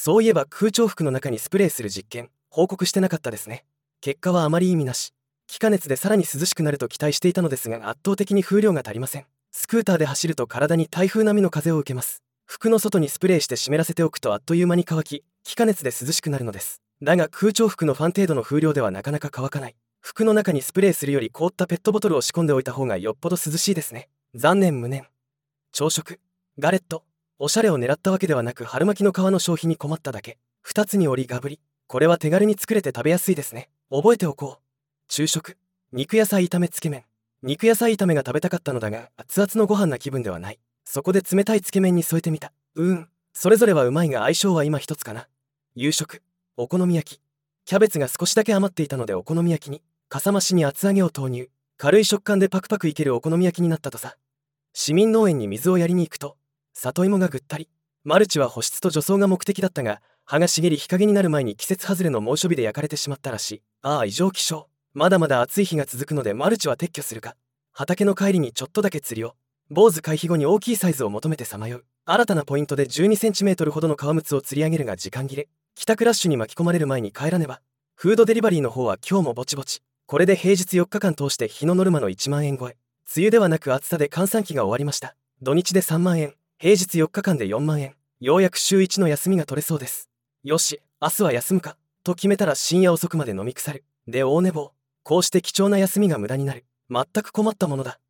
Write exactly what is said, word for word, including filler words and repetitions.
そういえば空調服の中にスプレーする実験報告してなかったですね。結果はあまり意味なし。気化熱でさらに涼しくなると期待していたのですが、圧倒的に風量が足りません。スクーターで走ると体に台風並みの風を受けます。服の外にスプレーして湿らせておくとあっという間に乾き、気化熱で涼しくなるのです。だが空調服のファン程度の風量ではなかなか乾かない。服の中にスプレーするより凍ったペットボトルを仕込んでおいた方がよっぽど涼しいですね。残念無念。朝食ガレット。おしゃれを狙ったわけではなく、春巻きの皮の消費に困っただけ。ふたつに折りがぶり。これは手軽に作れて食べやすいですね。覚えておこう。昼食肉野菜炒めつけ麺。肉野菜炒めが食べたかったのだが、熱々のご飯な気分ではない。そこで冷たいつけ麺に添えてみた。うーん、それぞれはうまいが相性は今一つかな。夕食お好み焼き。キャベツが少しだけ余っていたのでお好み焼きに、かさ増しに厚揚げを投入。軽い食感でパクパクいけるお好み焼きになったとさ。市民農園に水をやりに行くと、里芋がぐったり。マルチは保湿と除草が目的だったが、葉が茂り日陰になる前に季節外れの猛暑日で焼かれてしまったらしい。ああ、異常気象。まだまだ暑い日が続くのでマルチは撤去するか。畑の帰りにちょっとだけ釣りを。坊主回避後に大きいサイズを求めてさまよう。新たなポイントでじゅうにセンチメートルほどの革靴を釣り上げるが時間切れ。帰宅ラッシュに巻き込まれる前に帰らねば。フードデリバリーの方は今日もぼちぼち。これで平日よっかかん通して日のノルマのいちまんえん超え。梅雨ではなく暑さで閑散期が終わりました。土日でさんまんえん、平日よっかかんでよんまんえん。ようやく週いちの休みが取れそうです。よし、明日は休むかと決めたら深夜遅くまで飲み腐る。で大寝坊。こうして貴重な休みが無駄になる。全く困ったものだ。